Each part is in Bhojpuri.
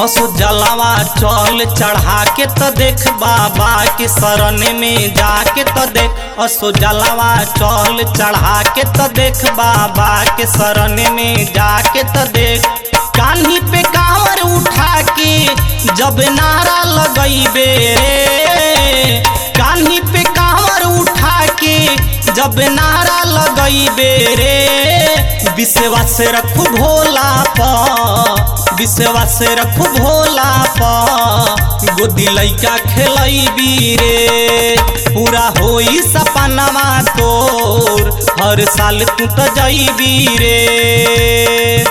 असो जलावा चल चढ़ा के तो देख बाबा के शरण में जाके तो देख। असो जलावा चल चढ़ा के तो देख बाबा के शरण में जाके तो देख। कान्ही पे कांवर उठा के जब नारा लगइबे रे, कान्ही पे कांवर उठा के जब नारा लगइबे रे, विश्वास रखू भोला पर, विश्वास रखू भोला पर, गोदी लइका खेलैबी रे। पूरा होई सपनावा तोर, हर साल तू तो जइबी रे।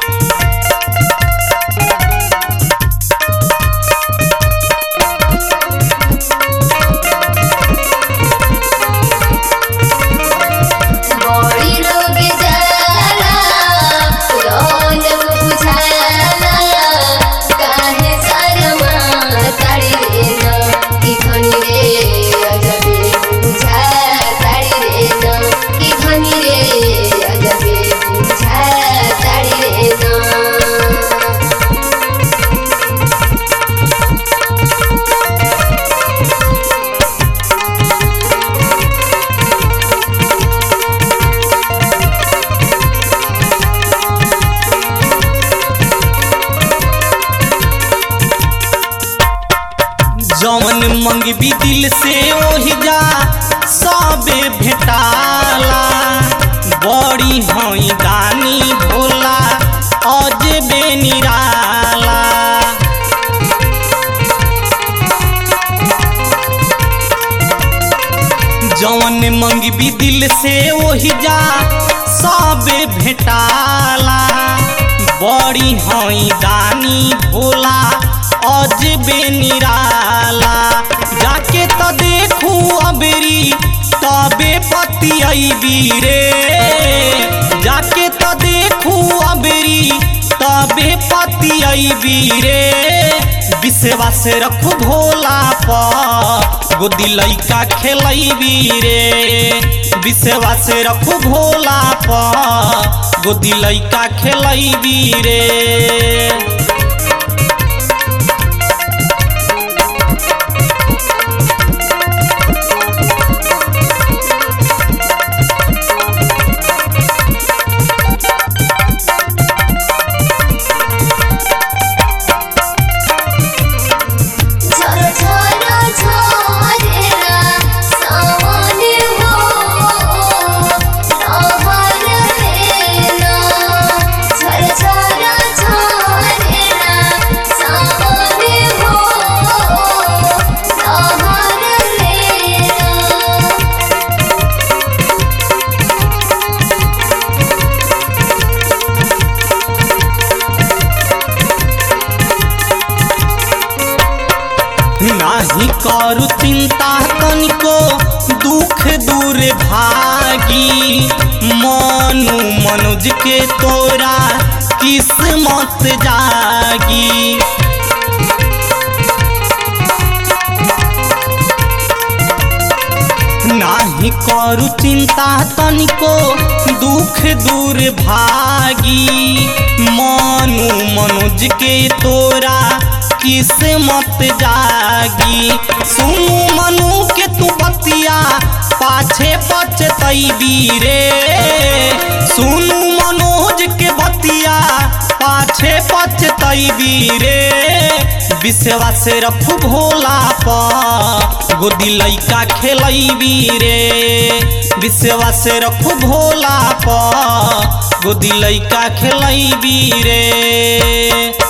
जवन मंगबी दिल से ओहि जा सबे भेटाला। बड़ी हई दानी भोला अजबे निराला। जवन मंगबी दिल से ओहि जा सबे भेटाला। बड़ी हई दानी भोला अजबे निराला। जाके तो देखू अबरी तबे पतियबी रे, जाके तो देखू अबरी तबे पतियबी रे। विश्वास रखू भोला पर, गोदी लइका खेलैबी रे। विश्वास रखू भोला पर, गोदी लइका खेलैबी रे। नाही करू चिंता तनिको दुख दूर भागी। मनु मनोज के तोरा किस्मत जागी। नाही करू चिंता तनिको दुख दूर भागी। मनु मनोज के तोरा किस्मत जागी। सुनू मनु के तू बतिया पाछे पछतैबी रे। सुनू मनोज के बतिया पाछे पछतैबी रे। विश्वास रखू भोला पर, गोदी लइका खेलैबी रे। विश्वास रखू भोला पर, गोदी लइका खेलैबी रे।